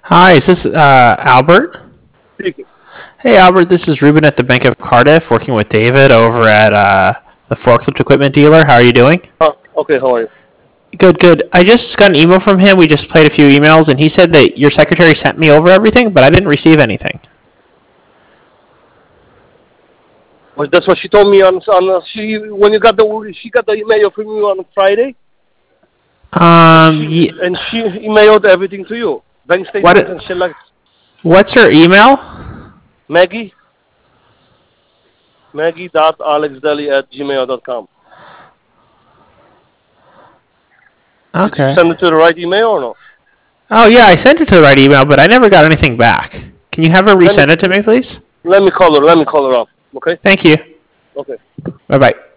Hi, is this Albert? Speaking. Hey, Albert, this is Ruben at the Bank of Cardiff, working with David over at the forklift equipment dealer. How are you doing? Okay, how are you? Good, good. I just got an email from him. We just played a few emails, and he said that your secretary sent me over everything, but I didn't receive anything. Well, that's what she told me on she when you got she got the email from you on Friday, Ye and she emailed everything to you, bank statements and what? shit like What's her email? Maggie Maggie.alexdeli@gmail.com. Did you Okay. send it to the right email or no? Oh yeah, I sent it to the right email, but I never got anything back. Can you have her Let me resend it to me, please? let me call her. Let me call her up. Okay. Thank you. Okay. Bye bye.